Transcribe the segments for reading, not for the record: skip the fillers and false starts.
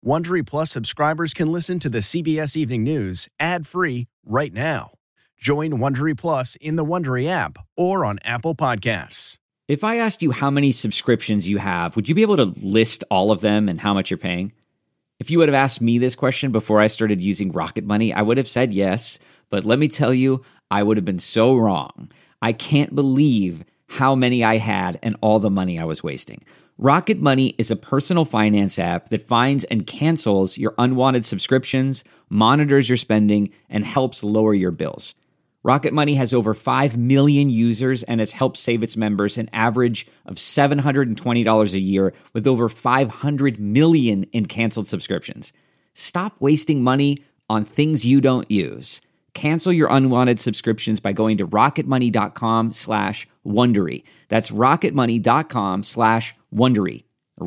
Wondery Plus subscribers can listen to the CBS Evening News ad-free right now. Join Wondery Plus in the Wondery app or on Apple Podcasts. If I asked you how many subscriptions you have, would you be able to list all of them and how much you're paying? If you would have asked me this question before I started using Rocket Money, I would have said yes, but let me tell you, I would have been so wrong. I can't believe how many I had and all the money I was wasting. Rocket Money is a personal finance app that finds and cancels your unwanted subscriptions, monitors your spending, and helps lower your bills. Rocket Money has over 5 million users and has helped save its members an average of $720 a year with over 500 million in canceled subscriptions. Stop wasting money on things you don't use. Cancel your unwanted subscriptions by going to rocketmoney.com/Wondery. That's rocketmoney.com/Wondery.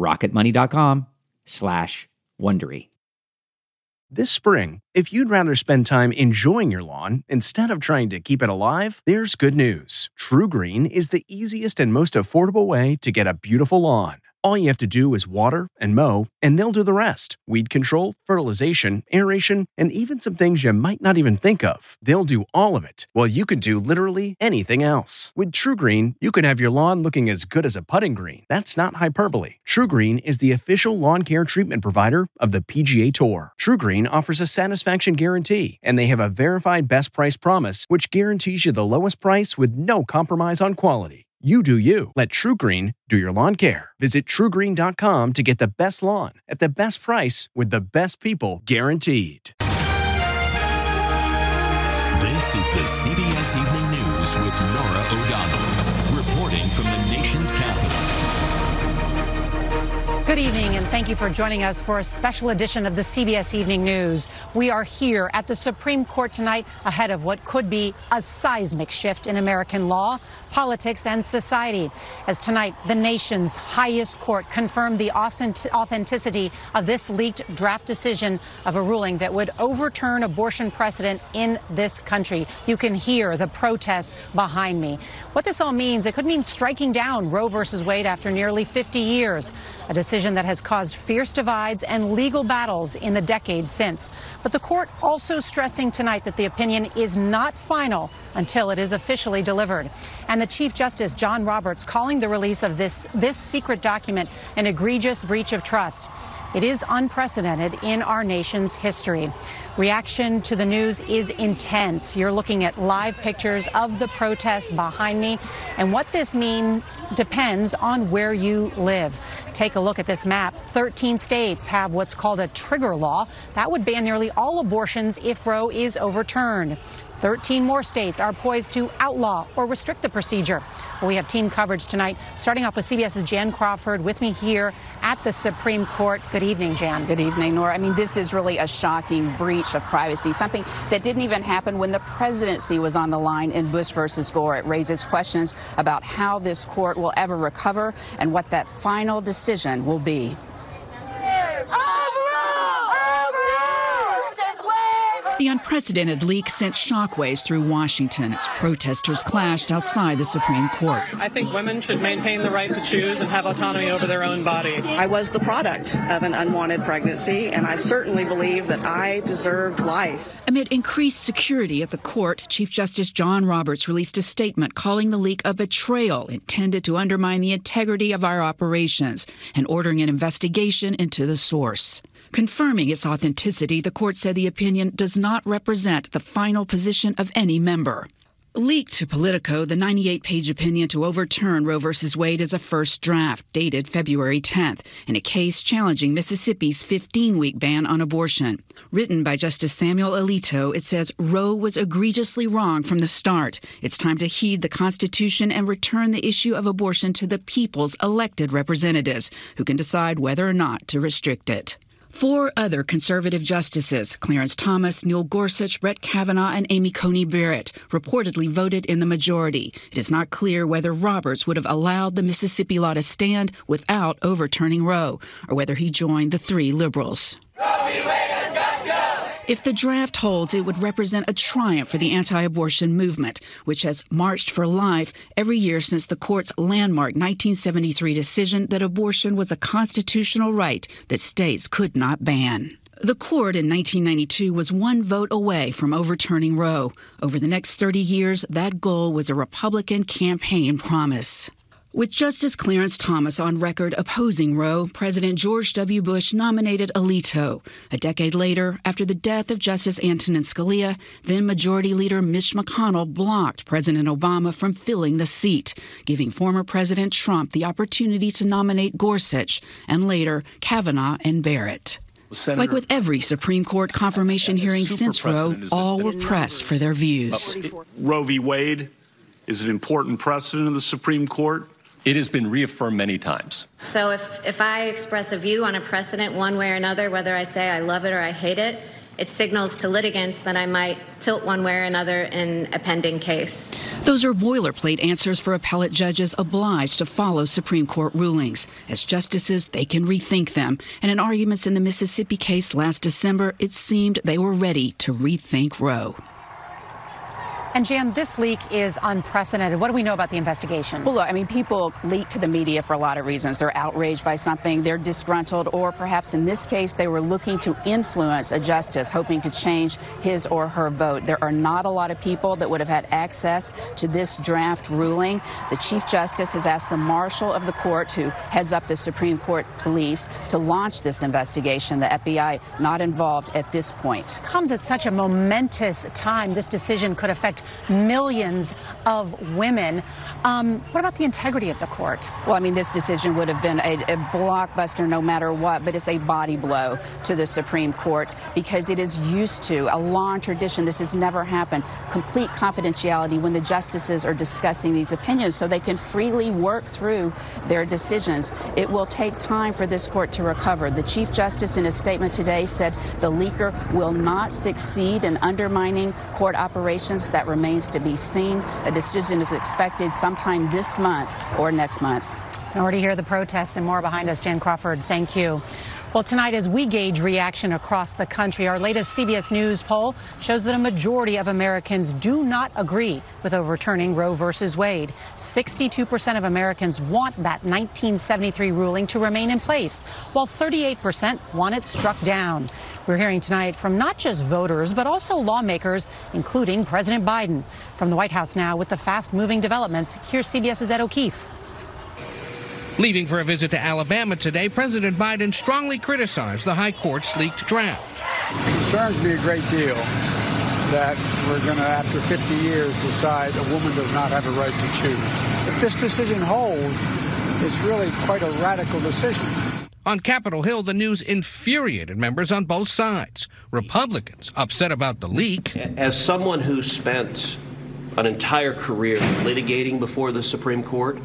rocketmoney.com/Wondery. This spring, if you'd rather spend time enjoying your lawn instead of trying to keep it alive, there's good news. True Green is the easiest and most affordable way to get a beautiful lawn. All you have to do is water and mow, and they'll do the rest. Weed control, fertilization, aeration, and even some things you might not even think of. They'll do all of it, while you can do literally anything else. With True Green, you can have your lawn looking as good as a putting green. That's not hyperbole. True Green is the official lawn care treatment provider of the PGA Tour. True Green offers a satisfaction guarantee, and they have a verified best price promise, which guarantees you the lowest price with no compromise on quality. You do you. Let True Green do your lawn care. Visit TrueGreen.com to get the best lawn at the best price with the best people guaranteed. This is the CBS Evening News with Norah O'Donnell, reporting from the nation's capital. Good evening, and thank you for joining us for a special edition of the CBS Evening News. We are here at the Supreme Court tonight ahead of what could be a seismic shift in American law, politics, and society. As tonight, the nation's highest court confirmed the authenticity of this leaked draft decision of a ruling that would overturn abortion precedent in this country. You can hear the protests behind me. What this all means, it could mean striking down Roe versus Wade after nearly 50 years, a decision that has caused fierce divides and legal battles in the decades since. But the court also stressing tonight that the opinion is not final until it is officially delivered. And the Chief Justice, John Roberts, calling the release of this secret document an egregious breach of trust. It is unprecedented in our nation's history. Reaction to the news is intense. You're looking at live pictures of the protests behind me. And what this means depends on where you live. Take a look at this map. 13 states have what's called a trigger law. That would ban nearly all abortions if Roe is overturned. 13 more states are poised to outlaw or restrict the procedure. Well, we have team coverage tonight, starting off with CBS's Jan Crawford with me here at the Supreme Court. Good evening, Jan. Good evening, Nora. I mean, this is really a shocking breach of privacy, something that didn't even happen when the presidency was on the line in Bush versus Gore. It raises questions about how this court will ever recover and what that final decision will be. The unprecedented leak sent shockwaves through Washington as protesters clashed outside the Supreme Court. I think women should maintain the right to choose and have autonomy over their own body. I was the product of an unwanted pregnancy, and I certainly believe that I deserved life. Amid increased security at the court, Chief Justice John Roberts released a statement calling the leak a betrayal intended to undermine the integrity of our operations and ordering an investigation into the source. Confirming its authenticity, the court said the opinion does not represent the final position of any member. Leaked to Politico, the 98-page opinion to overturn Roe v. Wade is a first draft dated February 10th in a case challenging Mississippi's 15-week ban on abortion. Written by Justice Samuel Alito, it says Roe was egregiously wrong from the start. It's time to heed the Constitution and return the issue of abortion to the people's elected representatives, who can decide whether or not to restrict it. 4 other conservative justices, Clarence Thomas, Neil Gorsuch, Brett Kavanaugh, and Amy Coney Barrett, reportedly voted in the majority. It is not clear whether Roberts would have allowed the Mississippi law to stand without overturning Roe, or whether he joined the 3 liberals. Roe v. Wade has got to go! If the draft holds, it would represent a triumph for the anti-abortion movement, which has marched for life every year since the court's landmark 1973 decision that abortion was a constitutional right that states could not ban. The court in 1992 was one vote away from overturning Roe. Over the next 30 years, that goal was a Republican campaign promise. With Justice Clarence Thomas on record opposing Roe, President George W. Bush nominated Alito. A decade later, after the death of Justice Antonin Scalia, then Majority Leader Mitch McConnell blocked President Obama from filling the seat, giving former President Trump the opportunity to nominate Gorsuch and later Kavanaugh and Barrett. Senator, like with every Supreme Court confirmation hearing since Roe, all were pressed for their views. Roe v. Wade is an important precedent of the Supreme Court. It has been reaffirmed many times. So if I express a view on a precedent one way or another, whether I say I love it or I hate it, it signals to litigants that I might tilt one way or another in a pending case. Those are boilerplate answers for appellate judges obliged to follow Supreme Court rulings. As justices, they can rethink them. And in arguments in the Mississippi case last December, it seemed they were ready to rethink Roe. And Jan, this leak is unprecedented. What do we know about the investigation? Well, look, I mean, people leak to the media for a lot of reasons. They're outraged by something, they're disgruntled, or perhaps in this case, they were looking to influence a justice, hoping to change his or her vote. There are not a lot of people that would have had access to this draft ruling. The Chief Justice has asked the Marshal of the court, who heads up the Supreme Court Police, to launch this investigation. The FBI not involved at this point. Comes at such a momentous time. This decision could affect millions of women. What about the integrity of the court? Well, I mean, this decision would have been a blockbuster no matter what, but it's a body blow to the Supreme Court because it is used to a long tradition. This has never happened. Complete confidentiality when the justices are discussing these opinions so they can freely work through their decisions. It will take time for this court to recover. The Chief Justice in a statement today said the leaker will not succeed in undermining court operations. That remains to be seen. A decision is expected sometime this month or next month. In order to hear the protests and more behind us, Jan Crawford, thank you. Well, tonight, as we gauge reaction across the country, our latest CBS News poll shows that a majority of Americans do not agree with overturning Roe versus Wade. 62% of Americans want that 1973 ruling to remain in place, while 38% want it struck down. We're hearing tonight from not just voters, but also lawmakers, including President Biden. From the White House now with the fast-moving developments, here's CBS's Ed O'Keefe. Leaving for a visit to Alabama today, President Biden strongly criticized the high court's leaked draft. It concerns me a great deal that we're going to, after 50 years, decide a woman does not have a right to choose. If this decision holds, it's really quite a radical decision. On Capitol Hill, the news infuriated members on both sides. Republicans upset about the leak. As someone who spent an entire career litigating before the Supreme Court,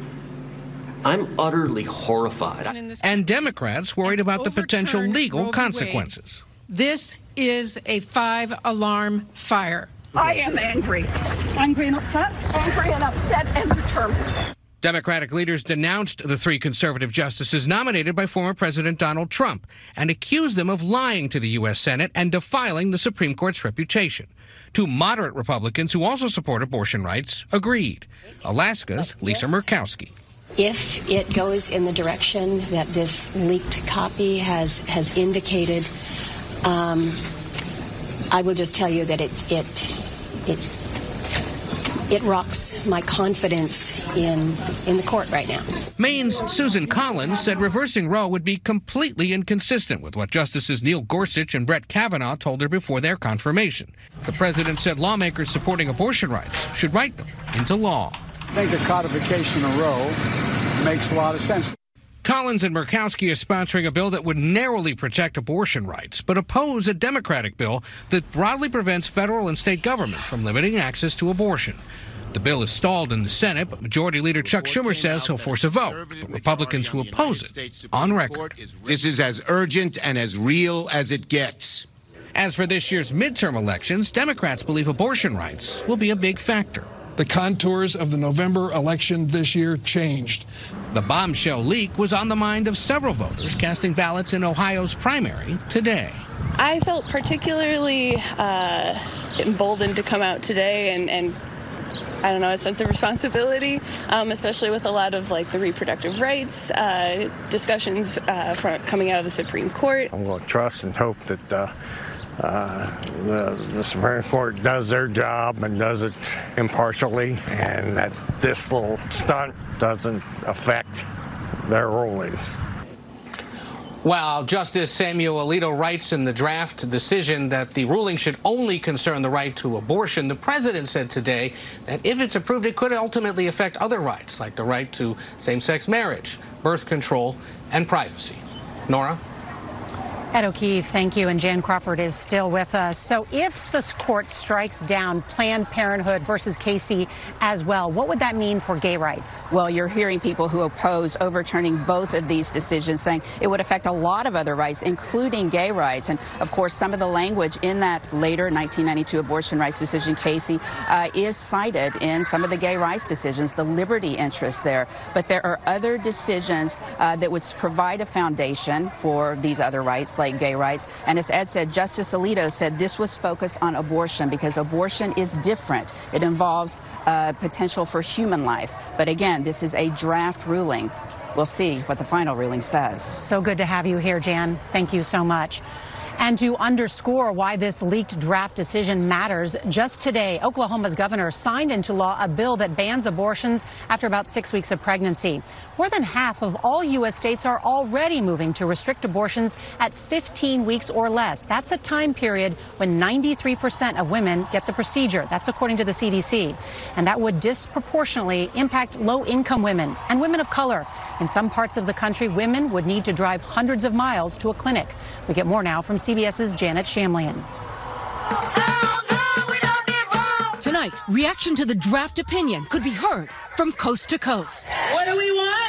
I'm utterly horrified. And Democrats worried about the potential legal consequences. This is a 5-alarm fire. I am angry. Angry and upset. Angry and upset and determined. Democratic leaders denounced the 3 conservative justices nominated by former President Donald Trump and accused them of lying to the U.S. Senate and defiling the Supreme Court's reputation. 2 moderate Republicans who also support abortion rights agreed. Alaska's Lisa Murkowski. If it goes in the direction that this leaked copy has indicated, I will just tell you that it rocks my confidence in the court right now. Maine's Susan Collins said reversing Roe would be completely inconsistent with what Justices Neil Gorsuch and Brett Kavanaugh told her before their confirmation. The president said lawmakers supporting abortion rights should write them into law. I think the codification of Roe makes a lot of sense. Collins and Murkowski are sponsoring a bill that would narrowly protect abortion rights, but oppose a Democratic bill that broadly prevents federal and state governments from limiting access to abortion. The bill is stalled in the Senate, but Majority Leader Chuck Schumer says he'll force a vote. But Republicans who oppose it, on record. This is as urgent and as real as it gets. As for this year's midterm elections, Democrats believe abortion rights will be a big factor. the contours of the November election this year changed. The bombshell leak was on the mind of several voters casting ballots in Ohio's primary today. I felt particularly emboldened to come out today and I don't know, a sense of responsibility, especially with a lot of the reproductive rights discussions coming out of the Supreme Court. I'm going to trust and hope that the Supreme Court does their job and does it impartially, and that this little stunt doesn't affect their rulings. While Justice Samuel Alito writes in the draft decision that the ruling should only concern the right to abortion, the president said today that if it's approved, it could ultimately affect other rights, like the right to same-sex marriage, birth control, and privacy. Nora? Ed O'Keefe, thank you. And Jan Crawford is still with us. So if the court strikes down Planned Parenthood versus Casey as well, what would that mean for gay rights? Well, you're hearing people who oppose overturning both of these decisions saying it would affect a lot of other rights, including gay rights. And, of course, some of the language in that later 1992 abortion rights decision, Casey, is cited in some of the gay rights decisions, the liberty interest there. But there are other decisions that would provide a foundation for these other rights, like gay rights. And as Ed said, Justice Alito said this was focused on abortion because abortion is different. It involves potential for human life. But again, this is a draft ruling. We'll see what the final ruling says. So good to have you here, Jan. Thank you so much. And to underscore why this leaked draft decision matters, just today, Oklahoma's governor signed into law a bill that bans abortions after about 6 weeks of pregnancy. More than half of all U.S. states are already moving to restrict abortions at 15 weeks or less. That's a time period when 93% of women get the procedure. That's according to the CDC. And that would disproportionately impact low-income women and women of color. In some parts of the country, women would need to drive hundreds of miles to a clinic. We get more now from CBS's Janet Shamlian. Tonight, reaction to the draft opinion could be heard from coast to coast. What do we want?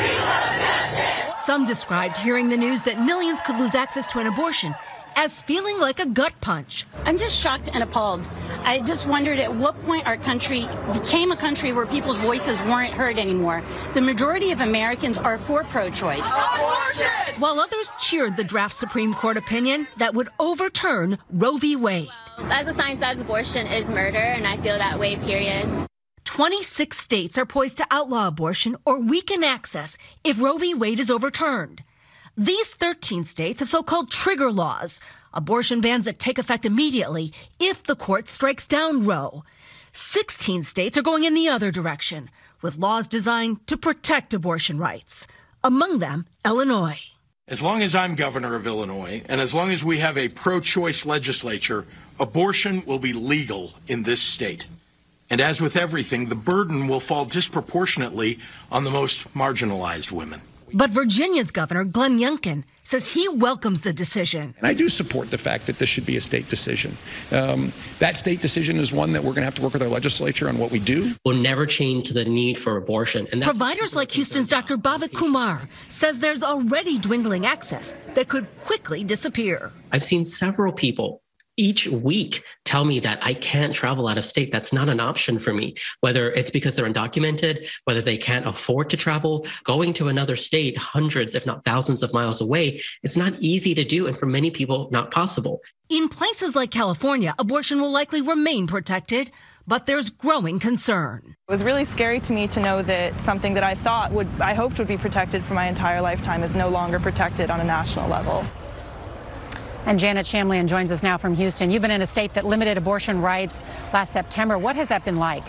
Some described hearing the news that millions could lose access to an abortion as feeling like a gut punch. I'm just shocked and appalled. I just wondered at what point our country became a country where people's voices weren't heard anymore. The majority of Americans are for pro-choice. Abortion! While others cheered the draft Supreme Court opinion that would overturn Roe v. Wade. As the sign says, abortion is murder, and I feel that way, period. 26 states are poised to outlaw abortion or weaken access if Roe v. Wade is overturned. These 13 states have so-called trigger laws, abortion bans that take effect immediately if the court strikes down Roe. 16 states are going in the other direction, with laws designed to protect abortion rights. Among them, Illinois. As long as I'm governor of Illinois, and as long as we have a pro-choice legislature, abortion will be legal in this state. And as with everything, the burden will fall disproportionately on the most marginalized women. But Virginia's governor, Glenn Youngkin, says he welcomes the decision. And I do support the fact that this should be a state decision. That state decision is one that we're going to have to work with our legislature on what we do. Will never change the need for abortion. And providers like Houston's Dr. Bhavik Kumar says there's already dwindling access that could quickly disappear. I've seen several people each week tell me that I can't travel out of state. That's not an option for me, whether it's because they're undocumented, whether they can't afford to travel. Going to another state, hundreds, if not thousands of miles away, it's not easy to do, and for many people, not possible. In places like California, abortion will likely remain protected, but there's growing concern. It was really scary to me to know that something that I hoped would be protected for my entire lifetime is no longer protected on a national level. And Janet Shamlian joins us now from Houston. You've been in a state that limited abortion rights last September. What has that been like?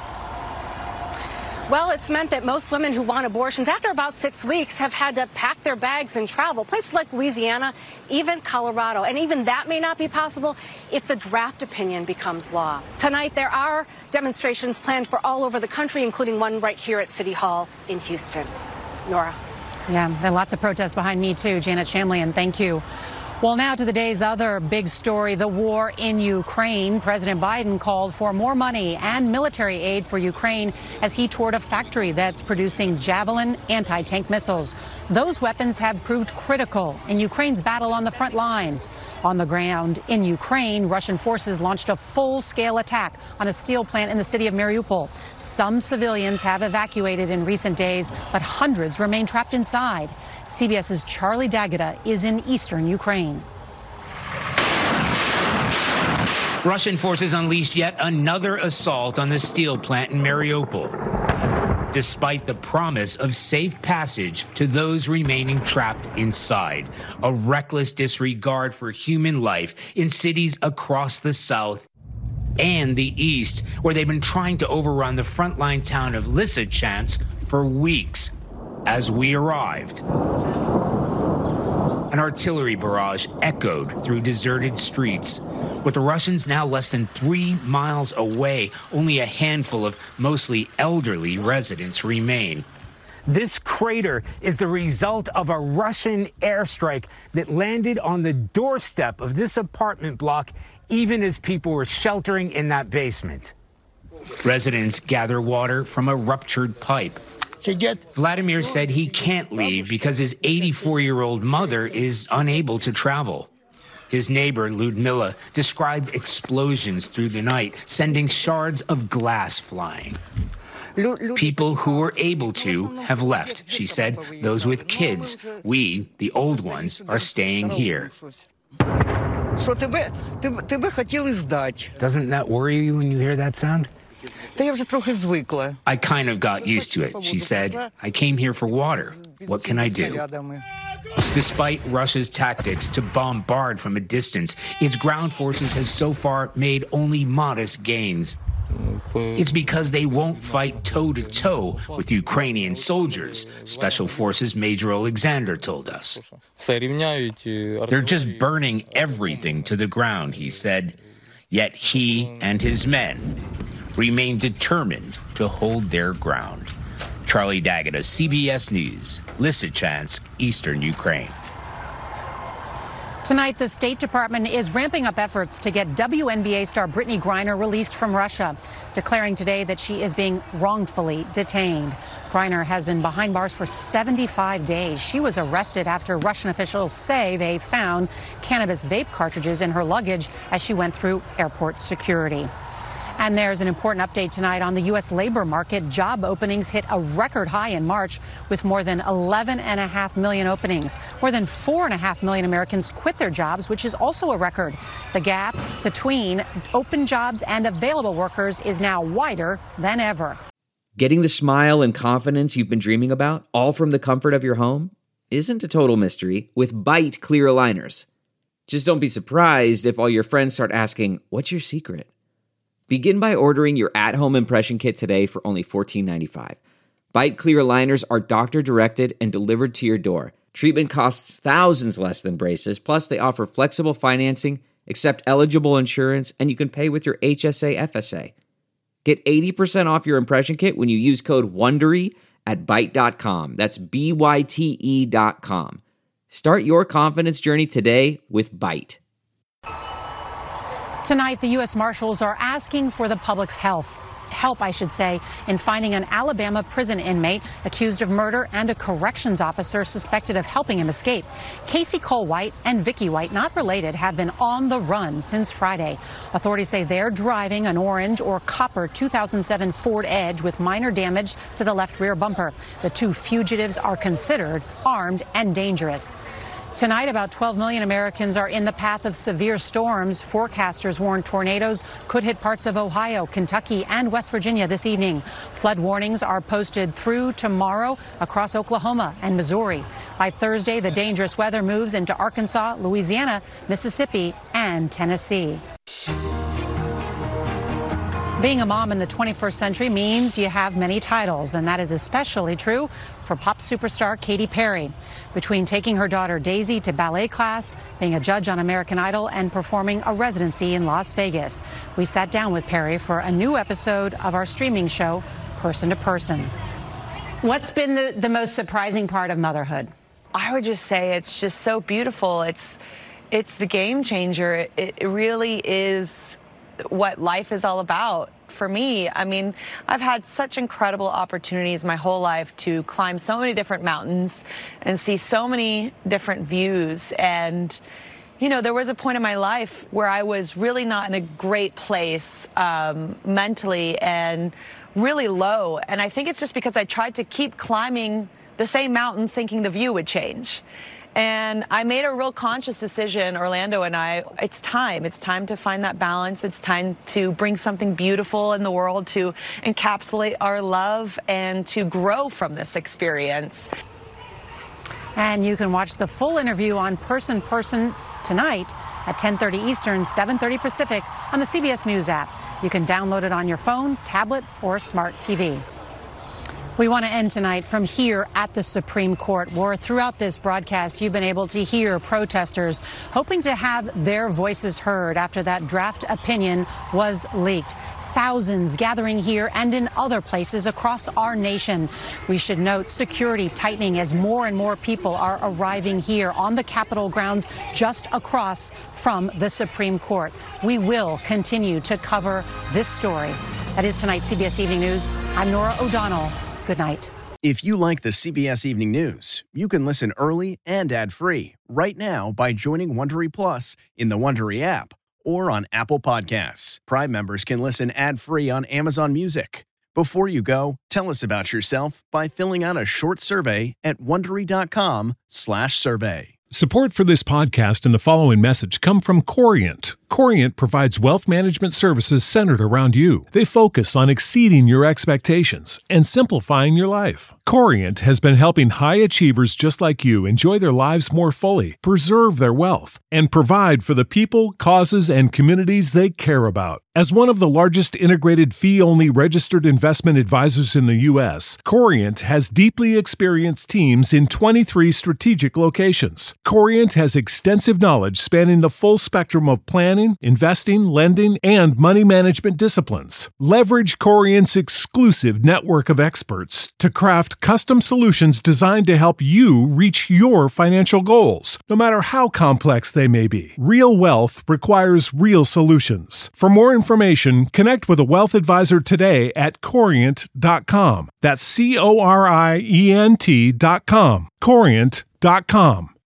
Well, it's meant that most women who want abortions after about 6 weeks have had to pack their bags and travel. Places like Louisiana, even Colorado. And even that may not be possible if the draft opinion becomes law. Tonight, there are demonstrations planned for all over the country, including one right here at City Hall in Houston. Nora. Yeah, there are lots of protests behind me, too. Janet Shamlian, thank you. Well, now to the day's other big story, the war in Ukraine. President Biden called for more money and military aid for Ukraine as he toured a factory that's producing Javelin anti-tank missiles. Those weapons have proved critical in Ukraine's battle on the front lines. On the ground in Ukraine, Russian forces launched a full-scale attack on a steel plant in the city of Mariupol. Some civilians have evacuated in recent days, but hundreds remain trapped inside. CBS's Charlie D'Agata is in eastern Ukraine. Russian forces unleashed yet another assault on the steel plant in Mariupol, despite the promise of safe passage to those remaining trapped inside. A reckless disregard for human life in cities across the south and the east, where they've been trying to overrun the frontline town of Lysychansk for weeks. As we arrived, an artillery barrage echoed through deserted streets. With the Russians now less than 3 miles away, only a handful of mostly elderly residents remain. This crater is the result of a Russian airstrike that landed on the doorstep of this apartment block, even as people were sheltering in that basement. Residents gather water from a ruptured pipe. Vladimir said he can't leave because his 84-year-old mother is unable to travel. His neighbor, Ludmila, described explosions through the night, sending shards of glass flying. People who were able to have left, she said. Those with kids, we, the old ones, are staying here. Doesn't that worry you when you hear that sound? I kind of got used to it, she said. I came here for water. What can I do? Despite Russia's tactics to bombard from a distance, its ground forces have so far made only modest gains. It's because they won't fight toe-to-toe with Ukrainian soldiers, Special Forces Major Alexander told us. They're just burning everything to the ground, he said. Yet he and his men remain determined to hold their ground. Charlie D'Agata, CBS News, Lysychansk, eastern Ukraine. Tonight, the State Department is ramping up efforts to get WNBA star Brittney Griner released from Russia, declaring today that she is being wrongfully detained. Griner has been behind bars for 75 days. She was arrested after Russian officials say they found cannabis vape cartridges in her luggage as she went through airport security. And there's an important update tonight on the U.S. labor market. Job openings hit a record high in March with more than 11.5 million openings. More than 4.5 million Americans quit their jobs, which is also a record. The gap between open jobs and available workers is now wider than ever. Getting the smile and confidence you've been dreaming about, all from the comfort of your home, isn't a total mystery with Byte clear aligners. Just don't be surprised if all your friends start asking, "What's your secret?" Begin by ordering your at-home impression kit today for only $14.95. Byte clear aligners are doctor-directed and delivered to your door. Treatment costs thousands less than braces, plus they offer flexible financing, accept eligible insurance, and you can pay with your HSA FSA. Get 80% off your impression kit when you use code WONDERY at Byte.com. That's BYTE.com. Start your confidence journey today with Byte. Tonight, the U.S. Marshals are asking for the public's help, in finding an Alabama prison inmate accused of murder and a corrections officer suspected of helping him escape. Casey Cole White and Vicky White, not related, have been on the run since Friday. Authorities say they're driving an orange or copper 2007 Ford Edge with minor damage to the left rear bumper. The two fugitives are considered armed and dangerous. Tonight, about 12 million Americans are in the path of severe storms. Forecasters warn tornadoes could hit parts of Ohio, Kentucky, and West Virginia this evening. Flood warnings are posted through tomorrow across Oklahoma and Missouri. By Thursday, the dangerous weather moves into Arkansas, Louisiana, Mississippi, and Tennessee. Being a mom in the 21st century means you have many titles, and that is especially true for pop superstar Katy Perry. Between taking her daughter Daisy to ballet class, being a judge on American Idol, and performing a residency in Las Vegas, we sat down with Perry for a new episode of our streaming show, Person to Person. What's been the most surprising part of motherhood? I would just say it's just so beautiful. it's the game changer. It really is what life is all about. For me, I mean, I've had such incredible opportunities my whole life to climb so many different mountains and see so many different views. And, you know, there was a point in my life where I was really not in a great place mentally and really low. And I think it's just because I tried to keep climbing the same mountain thinking the view would change. And I made a real conscious decision, Orlando and I, it's time to find that balance. It's time to bring something beautiful in the world, to encapsulate our love and to grow from this experience. And you can watch the full interview on Person tonight at 10:30 Eastern, 7:30 Pacific on the CBS News app. You can download it on your phone, tablet, or smart TV. We want to end tonight from here at the Supreme Court, where throughout this broadcast you've been able to hear protesters hoping to have their voices heard after that draft opinion was leaked. Thousands gathering here and in other places across our nation. We should note security tightening as more and more people are arriving here on the Capitol grounds just across from the Supreme Court. We will continue to cover this story. That is tonight's CBS Evening News. I'm Norah O'Donnell. Good night. If you like the CBS Evening News, you can listen early and ad-free right now by joining Wondery Plus in the Wondery app or on Apple Podcasts. Prime members can listen ad-free on Amazon Music. Before you go, tell us about yourself by filling out a short survey at Wondery.com/survey. Support for this podcast and the following message come from Corient. Corient provides wealth management services centered around you. They focus on exceeding your expectations and simplifying your life. Corient has been helping high achievers just like you enjoy their lives more fully, preserve their wealth, and provide for the people, causes, and communities they care about. As one of the largest integrated fee-only registered investment advisors in the U.S., Corient has deeply experienced teams in 23 strategic locations. Corient has extensive knowledge spanning the full spectrum of planning, investing, lending, and money management disciplines. Leverage Corient's exclusive network of experts to craft custom solutions designed to help you reach your financial goals, no matter how complex they may be. Real wealth requires real solutions. For more information, connect with a wealth advisor today at Corient.com. That's Corient.com. Corient.com.